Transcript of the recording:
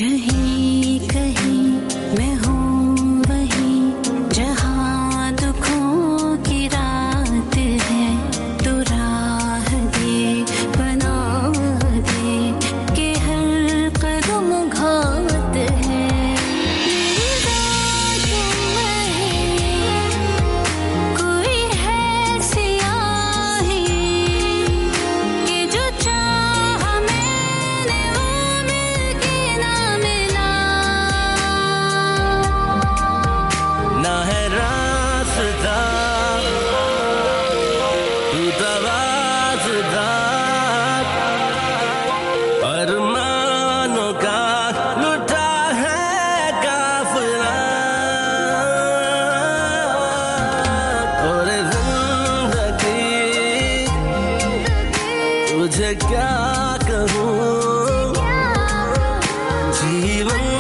जहीं कहीं मैं हूँ वहीं जहाँ दुखों की रात है तो राह दे बना दे कि हर कदम घात है मेरी रातों में कोई है सियाही कि जो चाह मैंने वो मिलके ना मिला ना है रास्ता तू तवाज़दा अरमानों का लुटा है काफिला और जिंदगी तुझे क्या कहूँ जीवन